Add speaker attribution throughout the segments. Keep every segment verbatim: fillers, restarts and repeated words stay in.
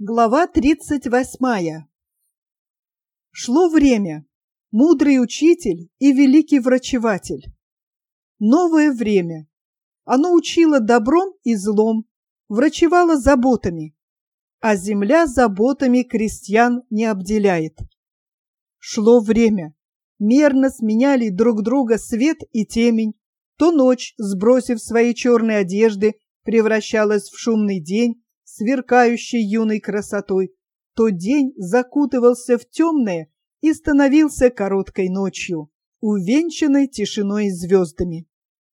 Speaker 1: Глава тридцать восьмая. Шло время. Мудрый учитель и великий врачеватель. Новое время. Оно учило добром и злом, врачевало заботами, а земля заботами крестьян не обделяет. Шло время. Мерно сменяли друг друга свет и темень. То ночь, сбросив свои черные одежды, превращалась в шумный день, сверкающий юной красотой, то день закутывался в темное и становился короткой ночью, увенчанной тишиной и звездами.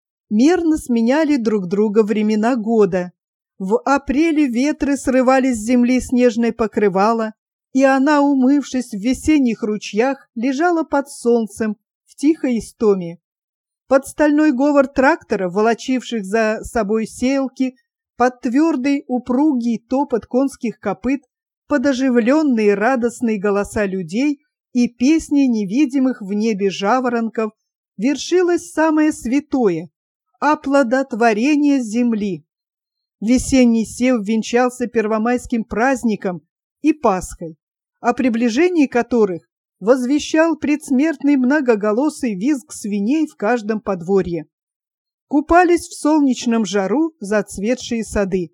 Speaker 1: Мерно сменяли друг друга времена года. В апреле ветры срывали с земли снежное покрывало, и она, умывшись в весенних ручьях, лежала под солнцем в тихой истоме. Под стальной говор тракторов, волочивших за собой сеялки, под твердый упругий топот конских копыт, под оживленные радостные голоса людей и песни невидимых в небе жаворонков вершилось самое святое – оплодотворение земли. Весенний сев венчался первомайским праздником и Пасхой, о приближении которых возвещал предсмертный многоголосый визг свиней в каждом подворье. Купались в солнечном жару зацветшие сады.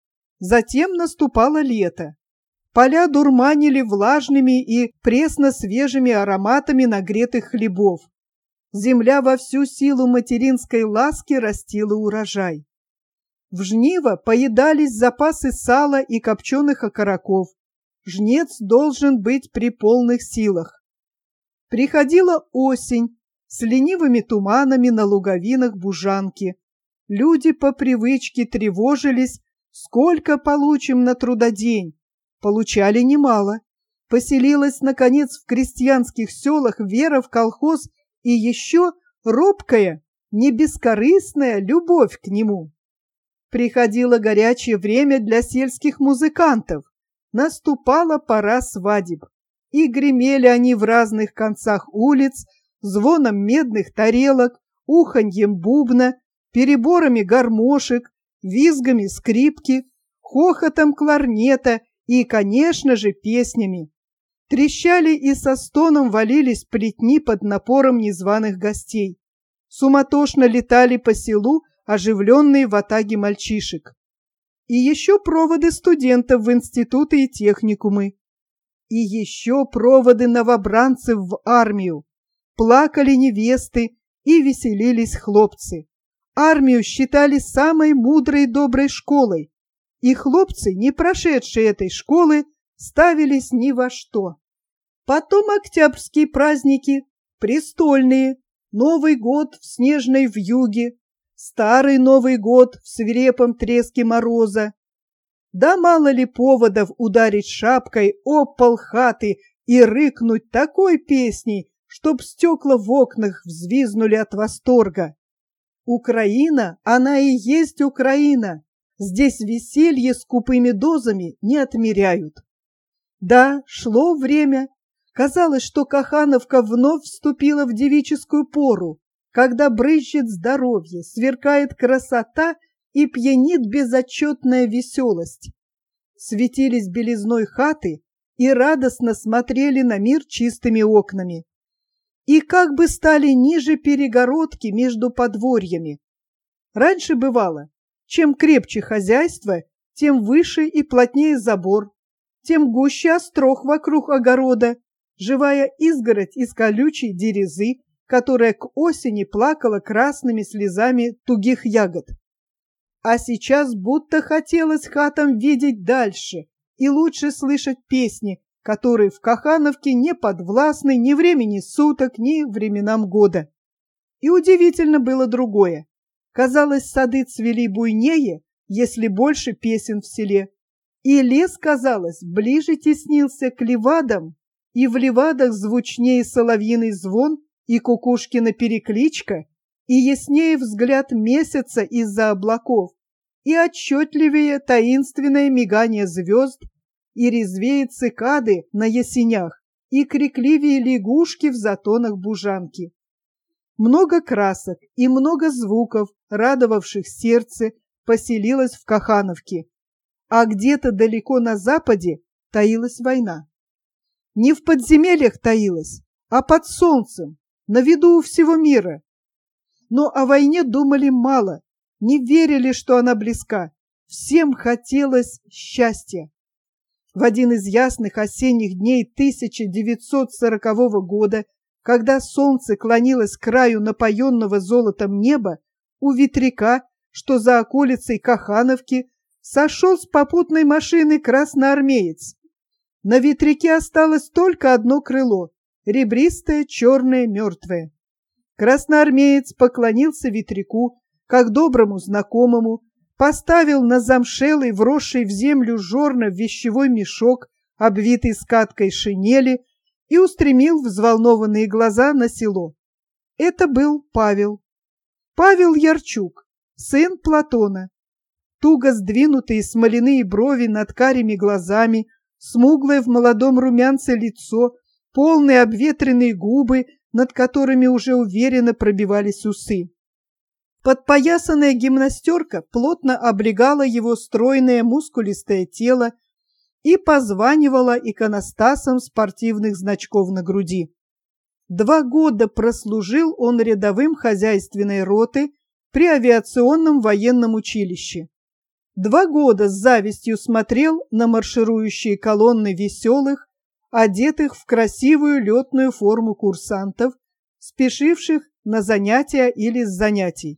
Speaker 1: Затем наступало лето. Поля дурманили влажными и пресно-свежими ароматами нагретых хлебов. Земля во всю силу материнской ласки растила урожай. В жниво поедались запасы сала и копченых окороков. Жнец должен быть при полных силах. Приходила осень с ленивыми туманами на луговинах Бужанки. Люди по привычке тревожились, сколько получим на трудодень. Получали немало. Поселилась, наконец, в крестьянских селах вера в колхоз и еще робкая, не бескорыстная любовь к нему. Приходило горячее время для сельских музыкантов. Наступала пора свадеб, и гремели они в разных концах улиц, звоном медных тарелок, уханьем бубна, переборами гармошек, визгами скрипки, хохотом кларнета и, конечно же, песнями. Трещали и со стоном валились плетни под напором незваных гостей. Суматошно летали по селу оживленные ватаги мальчишек. И еще проводы студентов в институты и техникумы. И еще проводы новобранцев в армию. Плакали невесты и веселились хлопцы. Армию считали самой мудрой и доброй школой, и хлопцы, не прошедшие этой школы, ставились ни во что. Потом октябрьские праздники, престольные, Новый год в снежной вьюге, старый Новый год в свирепом треске мороза. Да мало ли поводов ударить шапкой об пол хаты и рыкнуть такой песней, чтоб стекла в окнах взвизнули от восторга. Украина, она и есть Украина. Здесь веселье скупыми дозами не отмеряют. Да, шло время. Казалось, что Кахановка вновь вступила в девическую пору, когда брызжет здоровье, сверкает красота и пьянит безотчетная веселость. Светились белизной хаты и радостно смотрели на мир чистыми окнами. И как бы стали ниже перегородки между подворьями. Раньше бывало, чем крепче хозяйство, тем выше и плотнее забор, тем гуще острог вокруг огорода, живая изгородь из колючей дерезы, которая к осени плакала красными слезами тугих ягод. А сейчас будто хотелось хатам видеть дальше и лучше слышать песни, которые в Кахановке не подвластны ни времени суток, ни временам года. И удивительно было другое. Казалось, сады цвели буйнее, если больше песен в селе. И лес, казалось, ближе теснился к ливадам, и в ливадах звучнее соловьиный звон и кукушкина перекличка, и яснее взгляд месяца из-за облаков, и отчетливее таинственное мигание звезд, и резвее цикады на ясенях, и крикливее лягушки в затонах Бужанки. Много красок и много звуков, радовавших сердце, поселилось в Кахановке. а где-то далеко на западе таилась война. Не в подземельях таилась, а под солнцем, на виду у всего мира. Но о войне думали мало, не верили, что она близка. Всем хотелось счастья. В один из ясных осенних дней тысяча девятьсот сорокового года, когда солнце клонилось к краю напоенного золотом неба, у ветряка, что за околицей Кахановки, сошел с попутной машины красноармеец. На ветряке осталось только одно крыло, ребристое, черное, мертвое. Красноармеец поклонился ветряку, как доброму знакомому, поставил на замшелый, вросший в землю жорно вещевой мешок, обвитый скаткой шинели, и устремил взволнованные глаза на село. Это был Павел. Павел Ярчук, сын Платона. Туго сдвинутые смоляные брови над карими глазами, смуглое в молодом румянце лицо, полные обветренные губы, над которыми уже уверенно пробивались усы. Подпоясанная гимнастерка плотно облегала его стройное мускулистое тело и позванивала иконостасом спортивных значков на груди. Два года прослужил он рядовым хозяйственной роты при авиационном военном училище. Два года с завистью смотрел на марширующие колонны веселых, одетых в красивую летную форму курсантов, спешивших на занятия или с занятий.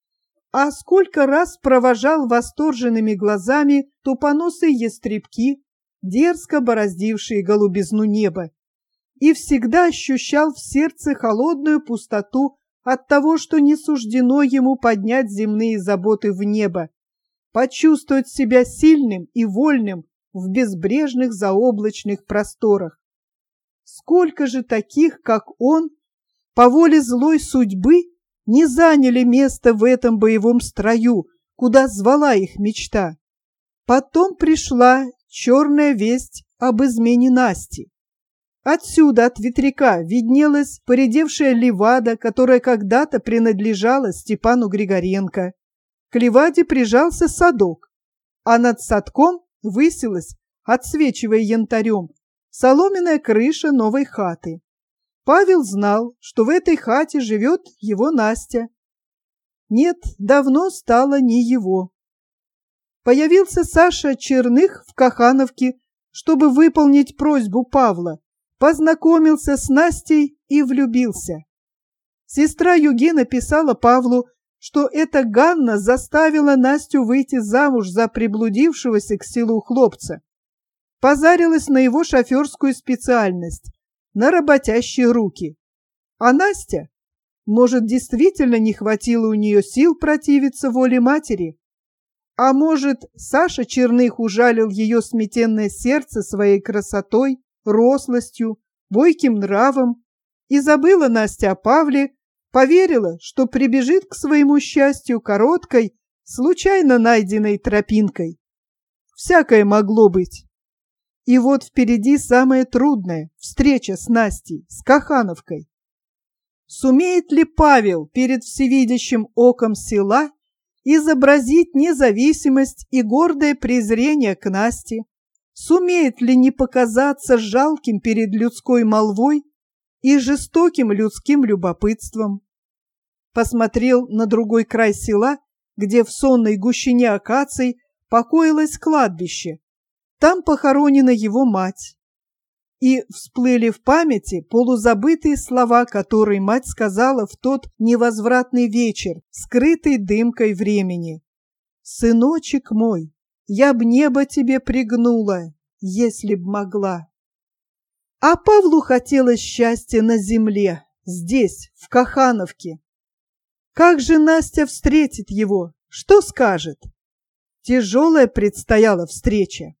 Speaker 1: А сколько раз провожал восторженными глазами тупоносые ястребки, дерзко бороздившие голубизну неба, и всегда ощущал в сердце холодную пустоту от того, что не суждено ему поднять земные заботы в небо, почувствовать себя сильным и вольным в безбрежных заоблачных просторах. Сколько же таких, как он, по воле злой судьбы, не заняли место в этом боевом строю, куда звала их мечта. Потом пришла черная весть об измене Насти. Отсюда, от ветряка, виднелась поредевшая левада, которая когда-то принадлежала Степану Григоренко. К леваде прижался садок, а над садком высилась, отсвечивая янтарем, соломенная крыша новой хаты. Павел знал, что в этой хате живет его Настя. Нет, давно стало не его. Появился Саша Черных в Кахановке, чтобы выполнить просьбу Павла, познакомился с Настей и влюбился. Сестра Югена писала Павлу, что эта Ганна заставила Настю выйти замуж за приблудившегося к селу хлопца. Позарилась на его шоферскую специальность, на работящие руки. А Настя, может, действительно не хватило у нее сил противиться воле матери? А может, Саша Черных ужалил ее сметенное сердце своей красотой, рослостью, бойким нравом, и забыла Настя о Павле, поверила, что прибежит к своему счастью короткой, случайно найденной тропинкой. Всякое могло быть. И вот впереди самое трудное – встреча с Настей, с Кахановкой. Сумеет ли Павел перед всевидящим оком села изобразить независимость и гордое презрение к Насте? Сумеет ли не показаться жалким перед людской молвой и жестоким людским любопытством? Посмотрел на другой край села, где в сонной гущине акаций покоилось кладбище. Там похоронена его мать. И всплыли в памяти полузабытые слова, которые мать сказала в тот невозвратный вечер, скрытый дымкой времени. «Сыночек мой, я б небо тебе пригнула, если б могла». А Павлу хотелось счастья на земле, здесь, в Кахановке. Как же Настя встретит его? Что скажет? Тяжелая предстояла встреча.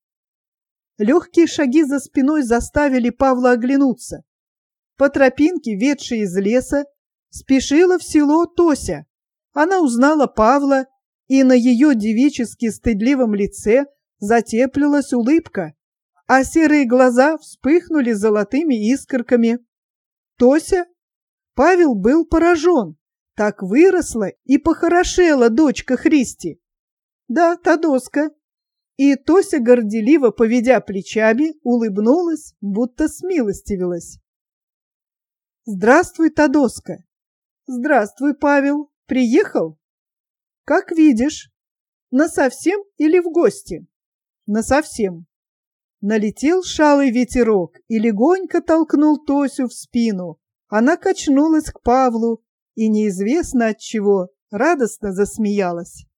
Speaker 1: Легкие шаги за спиной заставили Павла оглянуться. По тропинке, ведшей из леса, спешила в село Тося. Она узнала Павла, и на ее девически стыдливом лице затеплилась улыбка, а серые глаза вспыхнули золотыми искорками. Тося? Павел был поражен. Так выросла и похорошела дочка Христи. Да, Тадоска. И Тося, горделиво поведя плечами, улыбнулась, будто смилостивилась. «Здравствуй, Тадоска!» «Здравствуй, Павел! Приехал?» «Как видишь. Насовсем или в гости?» «Насовсем». Налетел шалый ветерок и легонько толкнул Тосю в спину. Она качнулась к Павлу и неизвестно от чего радостно засмеялась.